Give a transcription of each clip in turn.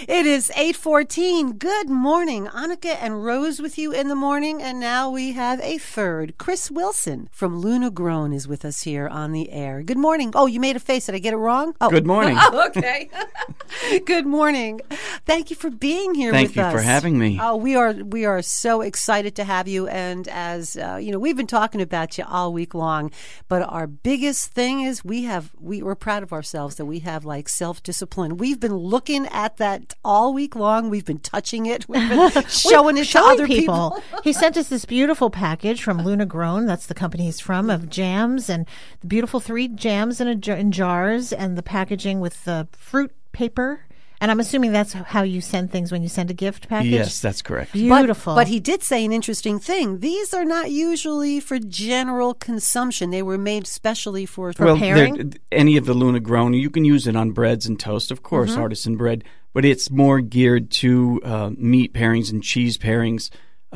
It is 8:14. Good morning. Annika and Rose with you in the morning. And now we have a third. Chris Wilson from Luna Grown is with us here on the air. Good morning. Oh, you made a face. Did I get it wrong? Oh. Good morning. Oh, okay. Good morning. Thank you for being here with us. Thank you for having me. Oh, we are so excited to have you. And as we've been talking about you all week long. But our biggest thing is we're proud of ourselves that we have like self-discipline. We've been looking at that all week long. We've been touching it. We've been showing it to other people. He sent us this beautiful package from Luna Grown. That's the company he's from, of jams and the beautiful 3 jams in jars and the packaging with the fruit paper. And I'm assuming that's how you send things when you send a gift package? Yes, that's correct. Beautiful. But he did say an interesting thing. These are not usually for general consumption. They were made specially for pairing? Any of the Luna Grown, you can use it on breads and toast, of course, artisan bread. But it's more geared to meat pairings and cheese pairings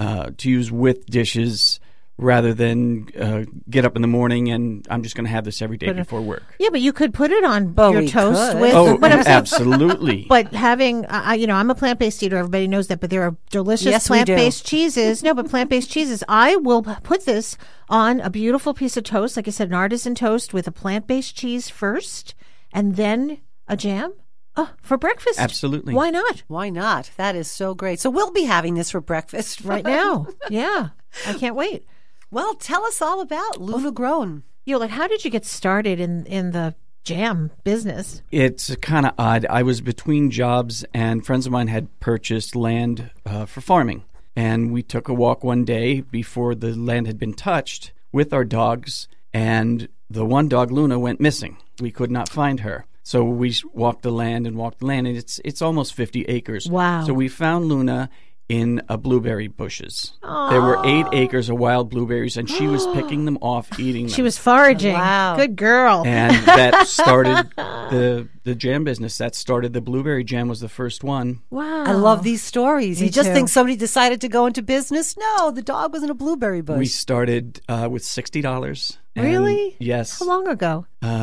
to use with dishes rather than get up in the morning and I'm just going to have this every day before work. Yeah, but you could put it on your toast with. Oh, absolutely. But having, I'm a plant-based eater. Everybody knows that. But there are delicious plant-based cheeses. No, but plant-based cheeses. I will put this on a beautiful piece of toast, like I said, an artisan toast with a plant-based cheese first, and then a jam. Oh, for breakfast. Absolutely. Why not? Why not? That is so great. So we'll be having this for breakfast right now. Yeah, I can't wait. Well, tell us all about Luna Grown. How did you get started in the jam business? It's kind of odd. I was between jobs, and friends of mine had purchased land for farming. And we took a walk one day before the land had been touched with our dogs, and the one dog, Luna, went missing. We could not find her. So we walked the land, and it's almost 50 acres. Wow. So we found Luna in blueberry bushes. Aww. There were 8 acres of wild blueberries, and she was picking them off, eating them. She was foraging. Wow. Good girl. And that started the jam business. That started the blueberry jam was the first one. Wow. I love these stories. Me You just too. think somebody decided to go into business? No, the dog was in a blueberry bush. We started with $60. Really? Yes. How long ago?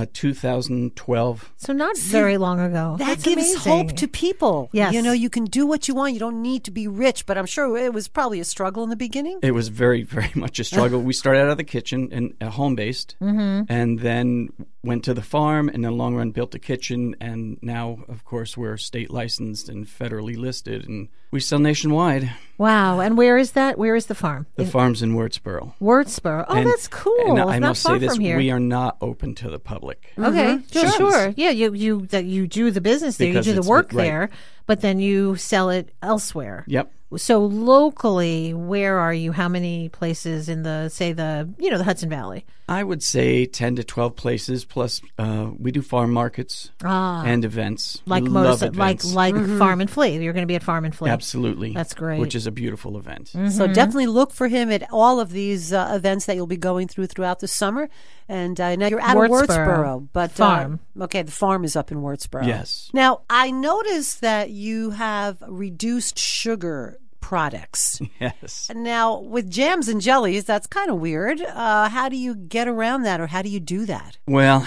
2012. So not very long ago. That That's gives amazing. hope to people. Yes. You can do what you want. You don't need to be rich, but I'm sure it was probably a struggle in the beginning. It was very, very much a struggle. We started out of the kitchen and home-based, and then went to the farm, and in the long run built a kitchen, and now, of course, we're state licensed and federally listed, and we sell nationwide. Wow. And where is that? Where is the farm? The farm's in Wurtsboro. Wurtsboro. Oh, that's cool. And it's I not must far say this, from here. we are not open to the public. Okay, Sure. sure. Yeah, you do the business there, Because you do the it's work right. there, but then you sell it elsewhere. Yep. So locally, where are you? How many places in the Hudson Valley? I would say 10 to 12 places, plus we do farm markets and events. Like We most, love events. like Farm and Fleet. You're going to be at Farm and Fleet. Absolutely. That's great. Which is a beautiful event. So definitely look for him at all of these events that you'll be going throughout the summer. And now you're out of Wurtsboro. But, farm. Okay, the farm is up in Wurtsboro. Yes. Now, I noticed that you have reduced sugar products. Yes. Now, with jams and jellies, that's kind of weird. How do you get around that, or how do you do that? Well,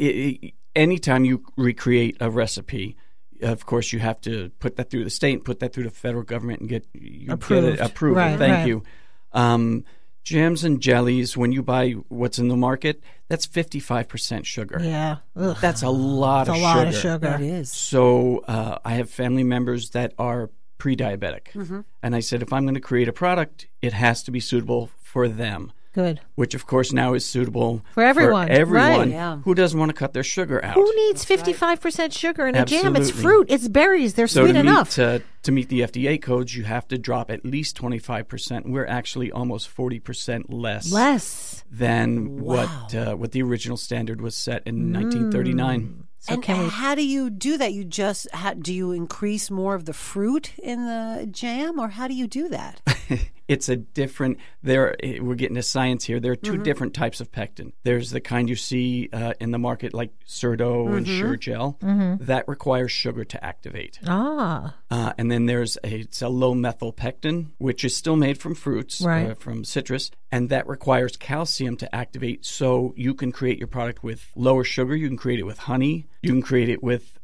anytime you recreate a recipe, of course, you have to put that through the state and put that through the federal government and get Approved. approval. Right, Thank right. you. Jams and jellies, when you buy what's in the market, that's 55% sugar. Yeah. Ugh. That's a lot of It's a sugar. lot of sugar. That is. So I have family members that are pre-diabetic. And I said, if I'm going to create a product, it has to be suitable for them. Good. Which, of course, now is suitable For everyone. Right. Yeah. who doesn't want to cut their sugar out. Who needs 55% sugar in a jam? It's Absolutely. fruit. It's berries. They're So sweet enough. to meet the FDA codes, you have to drop at least 25%. We're actually almost 40% less than what the original standard was set in 1939. So And how do you do that? You just do you increase more of the fruit in the jam, or how do you do that? It's a different. We're getting to science here. There are two different types of pectin. There's the kind you see in the market, like Serdo and Sure-Gel, that requires sugar to activate. And And then it's a low methyl pectin, which is still made from fruits, Right. from citrus, and that requires calcium to activate. So you can create your product with lower sugar. You can create it with honey. You can create it with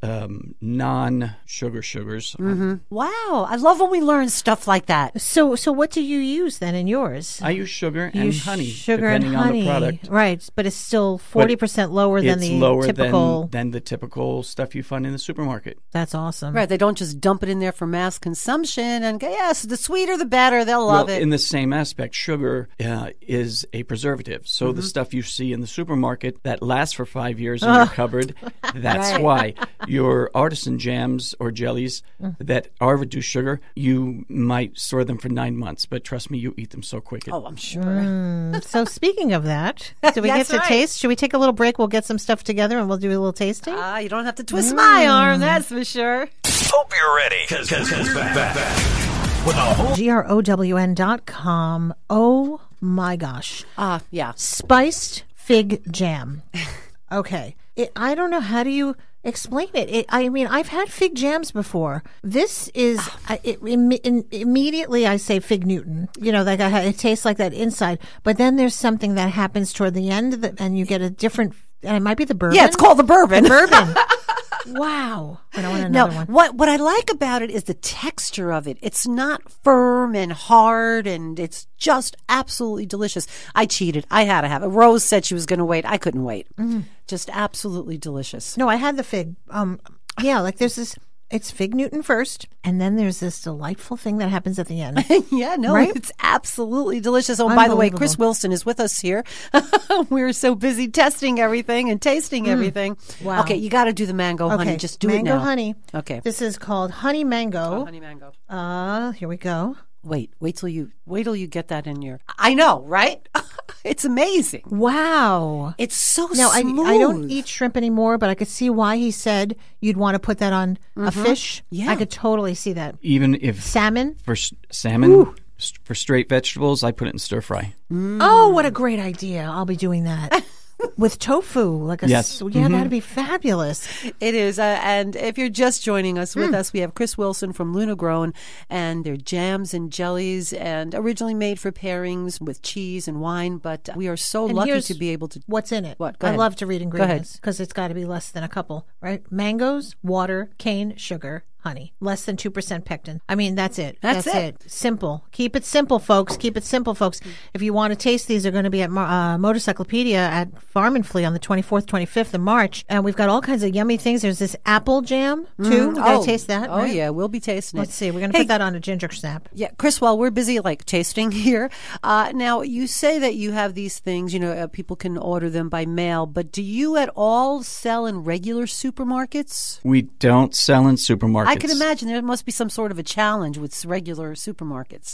non-sugar sugars. Mm-hmm. Wow, I love when we learn stuff like that. So what do you use then in yours? I use sugar and honey, sugar depending and honey. on the product. Right, but it's still 40% lower than the typical. Than the typical stuff you find in the supermarket. That's awesome. Right, they don't just dump it in there for mass consumption and go, yes, the sweeter the better. They'll love it. In the same aspect, sugar is a preservative. So the stuff you see in the supermarket that lasts for 5 years in your cupboard, that's Right. why. Your artisan jams or jellies that are reduced sugar, you might store them for 9 months, but trust me, you eat them so quick. Oh, I'm sure. So speaking of that, do we get That's to right. taste? Should we take a little break? We'll get some stuff together and we'll do a little tasting. You don't have to twist my arm, that's for sure. Hope you're ready, because we're back with a whole GROWN.com. Oh my gosh. Yeah. Spiced fig jam. Okay. I don't know. How do you explain it? I mean, I've had fig jams before. This is, immediately I say fig Newton. You know, like it tastes like that inside. But then there's something that happens toward the end and you get a different, and it might be the bourbon. Yeah, it's called the bourbon. Bourbon. Wow. I want another one. What I like about it is the texture of it. It's not firm and hard, and it's just absolutely delicious. I cheated. I had to have it. Rose said she was going to wait. I couldn't wait. Just absolutely delicious. No, I had the fig. Yeah, like there's this, it's fig Newton first, and then there's this delightful thing that happens at the end. Yeah, no, Right? it's absolutely delicious. Oh, by the way, Chris Unbelievable. Wilson is with us here. We're so busy testing everything and tasting everything. Wow. Okay, you got to do the mango honey. Okay, Just do mango it now. honey. Okay. This is called honey mango. Honey mango. Here we go. Wait till you get that in your. I know, right? It's amazing. Wow. It's so Now, smooth. I don't eat shrimp anymore, but I could see why he said you'd want to put that on a fish. Yeah. I could totally see that. Even if Salmon. for salmon, for straight vegetables, I put it in stir fry. Oh, what a great idea. I'll be doing that. With tofu. Like a, Yes. Yeah, that'd be fabulous. It is. And if you're just joining us with us, we have Chris Wilson from Luna Grown, and they're jams and jellies, and originally made for pairings with cheese and wine. But we are so And lucky here's to be able to. What's in it? What? Go I ahead. love to read ahead. ingredients because it's got to be less than a couple, right? Mangoes, water, cane sugar, honey. Less than 2% pectin. I mean, that's it. That's it. Simple. Keep it simple, folks. Keep it simple, folks. If you want to taste these, they're going to be at Motorcyclopedia at Farm and Flea on the 24th, 25th of March. And we've got all kinds of yummy things. There's this apple jam, too. We got to taste that. Oh, right? yeah. We'll be tasting it. Let's see. We're going to Hey, put that on a ginger snap. Yeah, Chris, while we're busy tasting here, now you say that you have these things, people can order them by mail, but do you at all sell in regular supermarkets? We don't sell in supermarkets. I can imagine there must be some sort of a challenge with regular supermarkets.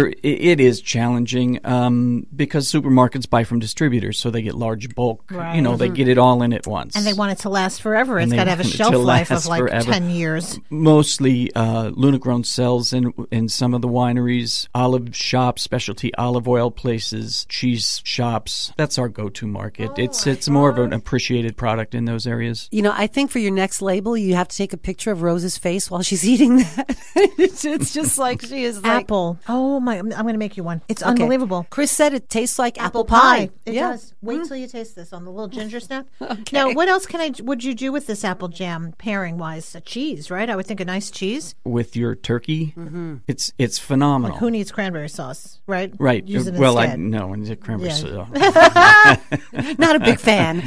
It is challenging because supermarkets buy from distributors, so they get large bulk. Right. They get it all in at once. And they want it to last forever. It's they got to have a want it shelf to life of last like forever. 10 years. Mostly Luna Grown sells in some of the wineries, olive shops, specialty olive oil places, cheese shops. That's our go-to market. It's more of an appreciated product in those areas. I think for your next label, you have to take a picture of Rose's face while she's eating that. It's just like she is like Apple. Oh my! I'm going to make you one. It's Okay. unbelievable. Chris said it tastes like apple pie. It Yeah. does. Wait till you taste this on the little ginger snap. Now, what else would you do with this apple jam pairing wise? A cheese, right? I would think a nice cheese. With your turkey, it's phenomenal. Who needs cranberry sauce, right? Right. Use it Well, instead. no, and the cranberry Yeah. sauce. Not a big fan.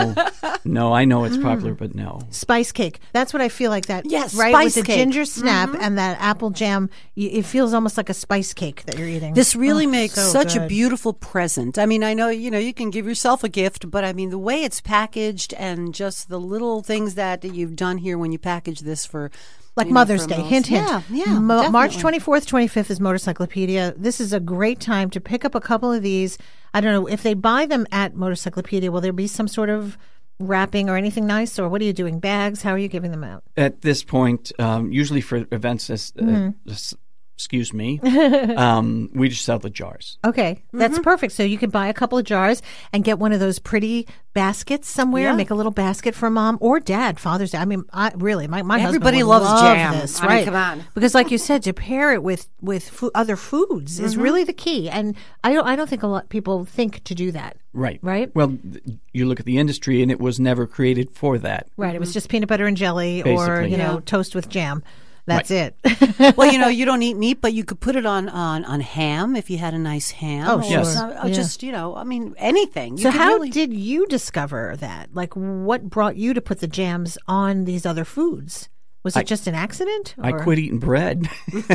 No, I know it's popular, but no. Spice cake. That's what I feel like that. Yes, right. spice With the cake. ginger snap and that apple jam, it feels almost like a spice cake that you're eating. This really makes so such a good. beautiful present. I mean, I know, you can give yourself a gift, but I mean, the way it's packaged and just the little things that you've done here when you package this for like you know, Mother's for Day. most- Hint, hint. Yeah, March definitely. 24th, 25th is Motorcyclopedia. This is a great time to pick up a couple of these. I don't know if they buy them at Motorcyclopedia. Will there be some sort of wrapping or anything nice, or what are you doing? Bags? How are you giving them out? At this point, usually for events excuse me. We just sell the jars. Okay, that's perfect. So you can buy a couple of jars and get one of those pretty baskets somewhere. Yeah. Make a little basket for Mom or Dad. Father's Day. I mean, my Everybody husband would loves love jam. This, I mean, right? come on. Because, like you said, to pair it with other foods is really the key. And I don't think a lot of people think to do that. Right. Right? Well, you look at the industry, and it was never created for that. Right. It was just peanut butter and jelly, or Basically. toast with jam. That's it. Well, you don't eat meat, but you could put it on ham if you had a nice ham. Oh, or sure. Yes. some- Just, I mean, anything. You So could how really- did you discover that? Like, what brought you to put the jams on these other foods? Was it just an accident? I or- quit eating bread.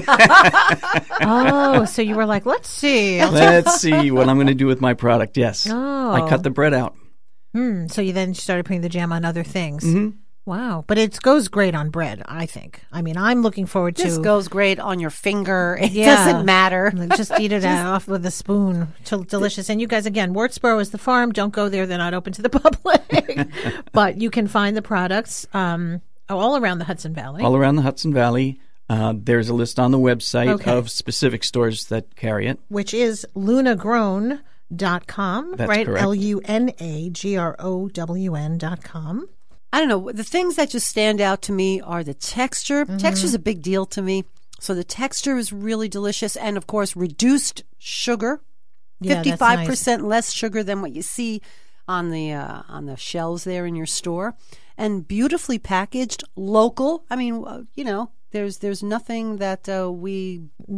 Oh, so you were like, let's see. Let's see what I'm going to do with my product. Yes. Oh. I cut the bread out. So you then started putting the jam on other things. Mm-hmm. Wow. But it goes great on bread, I think. I mean, I'm looking forward to... This goes great on your finger. It Yeah. doesn't matter. Just eat it off with a spoon. Delicious. And you guys, again, Wurtsboro is the farm. Don't go there. They're not open to the public. But you can find the products all around the Hudson Valley. All around the Hudson Valley. There's a list on the website Okay. of specific stores that carry it. Which is lunagrown.com, That's right? correct. LUNAGROWN.com. I don't know. The things that just stand out to me are the texture. Texture's a big deal to me. So the texture is really delicious. And, of course, reduced sugar. Yeah, that's 55% less sugar than what you see on the shelves there in your store. And beautifully packaged, local. I mean, there's nothing that we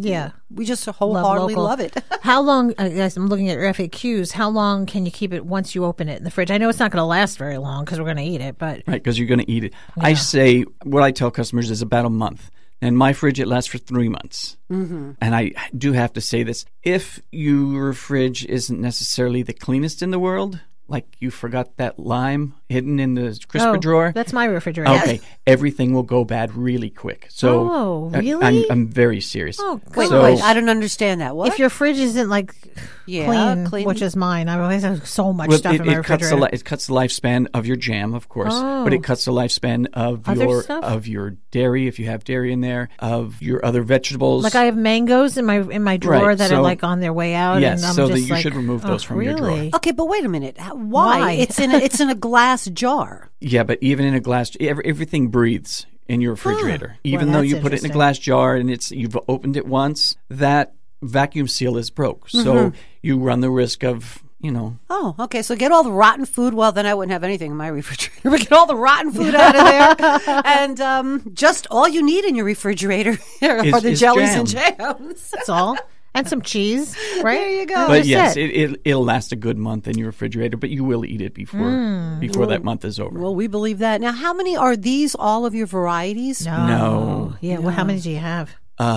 just wholeheartedly local. love it. How long, guys, I'm looking at your FAQs, how long can you keep it once you open it in the fridge? I know it's not going to last very long because we're going to eat it, but... Right, because you're going to eat it. I say, what I tell customers is about a month. In my fridge, it lasts for 3 months. Mm-hmm. And I do have to say this. If your fridge isn't necessarily the cleanest in the world, like you forgot that lime hidden in the crisper drawer. That's my refrigerator. Okay, everything will go bad really quick. So Oh, really? I'm very serious. Oh, Wait, gosh. wait, I don't understand that. What? If your fridge isn't like Yeah, clean, which is mine, I always have so much Well, stuff in my refrigerator. it cuts the lifespan of your jam, of course, but it cuts the lifespan of Other stuff? your dairy, if you have dairy in there, of your other vegetables. Like I have mangoes in my drawer Right, that so- are like on their way out. Yes, and I'm so that just you like, should remove those from your drawer. really? Okay, but wait a minute. Why? It's in a glass jar. Yeah, but even in a glass, everything breathes in your refrigerator. Even though that's you put it in a interesting. glass jar and you've opened it once, that vacuum seal is broke. So you run the risk of, Oh, okay. So get all the rotten food. Well, then I wouldn't have anything in my refrigerator. But get all the rotten food out of there, and just all you need in your refrigerator are the is jellies jam. and jams. That's all. And some cheese, right? There you go. That's But just yes, it. it'll last a good month in your refrigerator, but you will eat it before that month is over. Well, we believe that. Now, how many are these? All of your varieties? No. Yeah. Well, how many do you have?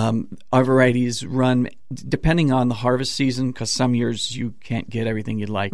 Our varieties run depending on the harvest season, because some years you can't get everything you'd like.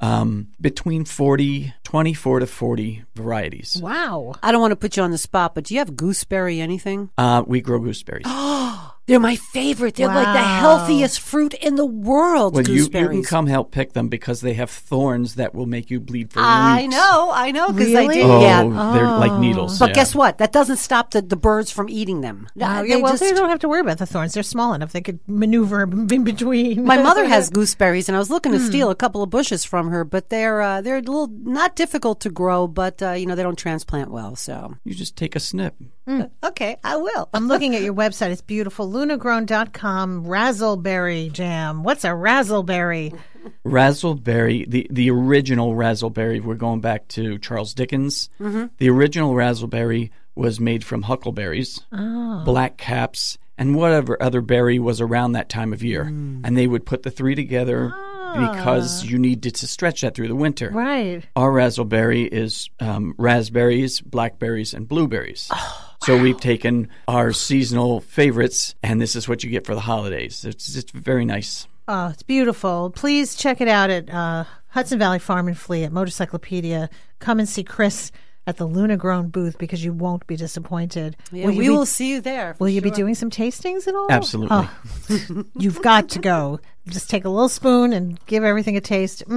Between 24 to 40 varieties. Wow. I don't want to put you on the spot, but do you have gooseberry anything? We grow gooseberries. They're my favorite. They're like the healthiest fruit in the world. Well, you gooseberries. can come help pick them because they have thorns that will make you bleed for I weeks. know, because Really? I did. Oh, Yeah. they're like needles. But yeah. guess what? That doesn't stop the birds from eating them. Yeah, They well, just- they don't have to worry about the thorns. They're small enough; they could maneuver in between. My mother has gooseberries, and I was looking to steal a couple of bushes from her, but they're a little not difficult to grow, but they don't transplant well. So You just take a snip. okay, I will. I'm looking at your website. It's beautiful. Lunagrown.com. Razzleberry jam. What's a razzleberry? Razzleberry, the original razzleberry, we're going back to Charles Dickens. The original razzleberry was made from huckleberries, black caps, and whatever other berry was around that time of year. And they would put the three together because you needed to stretch that through the winter. Right. Our razzleberry is raspberries, blackberries, and blueberries. So we've taken our seasonal favorites, and this is what you get for the holidays. It's very nice. Oh, it's beautiful. Please check it out at Hudson Valley Farm and Flea at Motorcyclopedia. Come and see Chris at the Luna Grown booth because you won't be disappointed. Yeah, we will see you there. Will you be doing some tastings at all? Absolutely. Oh, you've got to go. Just take a little spoon and give everything a taste.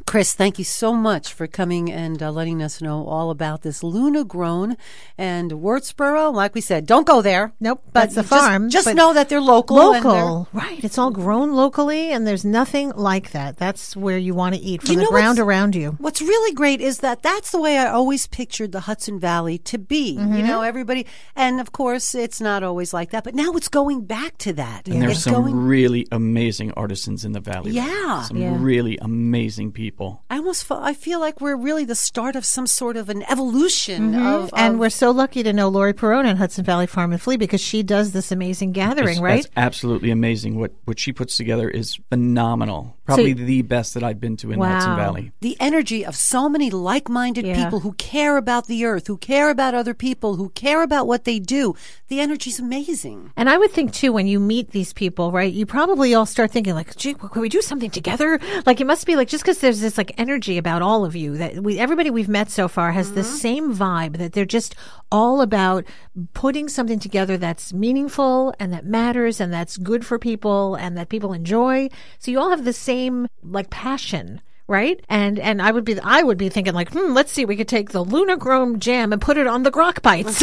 Chris, thank you so much for coming and letting us know all about this Luna Grown and Wurtsboro. Like we said, don't go there. Nope, that's the farm. Just know that they're local. Local, right. It's all grown locally, and there's nothing like that. That's where you want to eat, from the ground around you. What's really great is that that's the way I always pictured the Hudson Valley to be. You know, everybody, and of course, it's not always like that, but now it's going back to that. And there's some really amazing artisans in the valley. Yeah. Some really amazing people. I feel like we're really the start of some sort of an evolution of and we're so lucky to know Lori Perona at Hudson Valley Farm and Flea, because she does this amazing gathering, right? That's absolutely amazing. What she puts together is phenomenal. Probably the best that I've been to in Hudson Valley. The energy of so many like-minded people who care about the earth, who care about other people, who care about what they do. The energy's amazing. And I would think, too, when you meet these people, right, you probably all start thinking, like, gee, could we do something together? Like, it must be like, just because there's this, like, energy about all of you, that everybody we've met so far has the same vibe, that they're just all about putting something together that's meaningful and that matters and that's good for people and that people enjoy. So you all have the same, like, passion. Right? And I would be thinking, like, let's see, we could take the Luna Grown jam and put it on the Grok Bites.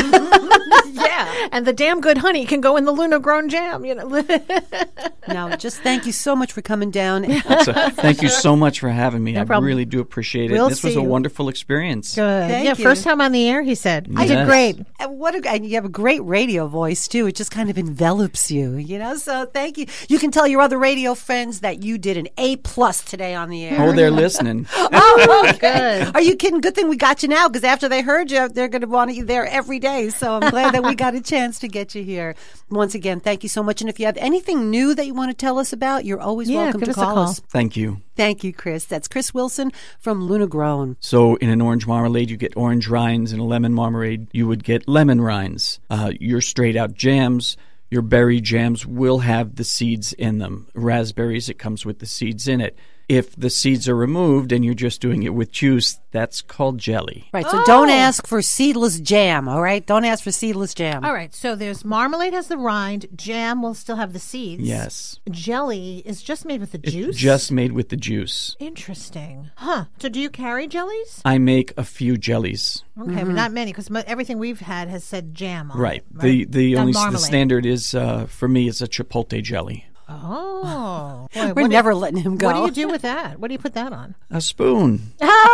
Yeah. And the damn good honey can go in the Luna Grown jam, you know. No, just thank you so much for coming down. Thank you so much for having me. I really do appreciate it. This was a wonderful experience. Good. Thank you. First time on the air, he said. Yes. I did great. And you have a great radio voice, too. It just kind of envelops you, you know? So thank you. You can tell your other radio friends that you did an A+ today on the air. Oh, they're listening. Oh, good. Are you kidding? Good thing we got you now, because after they heard you, they're going to want you there every day. So I'm glad that we got a chance to get you here. Once again, thank you so much. And if you have anything new that you want to tell us about, you're always welcome to call us. Thank you. Thank you, Chris. That's Chris Wilson from Luna Grown. So in an orange marmalade, you get orange rinds. In a lemon marmalade, you would get lemon rinds. Your straight out jams, your berry jams will have the seeds in them. Raspberries, it comes with the seeds in it. If the seeds are removed and you're just doing it with juice, that's called jelly. Right, so don't ask for seedless jam, all right? Don't ask for seedless jam. All right, so there's marmalade has the rind, jam will still have the seeds. Yes. Jelly is just made with the juice? It's just made with the juice. Interesting. Huh. So do you carry jellies? I make a few jellies. Okay, but not many, because everything we've had has said jam on Right. it. The standard is, for me, it's a chipotle jelly. Oh. Boy, We're never letting him go. What do you do with that? What do you put that on? A spoon.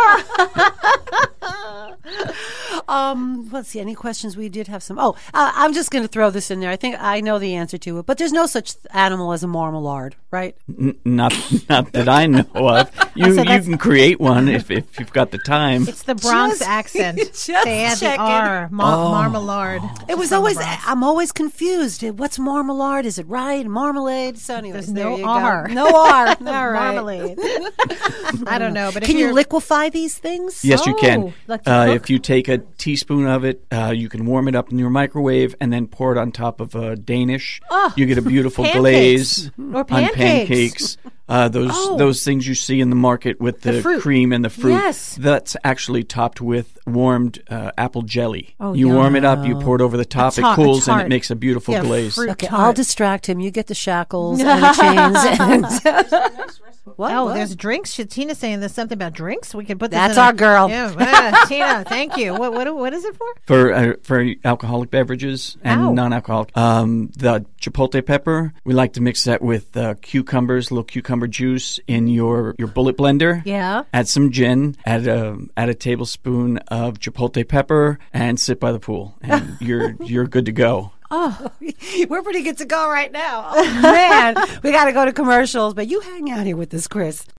Let's see. Any questions? We did have some. I'm just going to throw this in there. I think I know the answer to it, but there's no such animal as a marmalade, right? Not that I know of. You can create one if you've got the time. It's the Bronx accent. They add the R. Marmalade. It was always. I'm always confused. What's marmalade? Is it right? Marmalade. So anyways, there's there no you R. Go. No R. All right. Marmalade. I don't know, but can you liquefy these things? Yes, you can. Like if you take a teaspoon of it, you can warm it up in your microwave and then pour it on top of a Danish. You get a beautiful glaze or on pancakes. Those things you see in the market with the cream and the fruit. Yes. That's actually topped with warmed apple jelly. You warm it up, you pour it over the top, it cools, and it makes a beautiful glaze. Okay, I'll distract him. You get the shackles and the chains. What? There's drinks. Tina's saying there's something about drinks. We can put this That's our girl. Yeah, Tina, thank you. What is it for? For alcoholic beverages and non-alcoholic. The chipotle pepper, we like to mix that with cucumbers, little cucumber juice in your bullet blender. Yeah. Add some gin, add a tablespoon of chipotle pepper, and sit by the pool. And you're good to go. Oh, we're pretty good to go right now. Oh, man, we got to go to commercials, but you hang out here with us, Chris.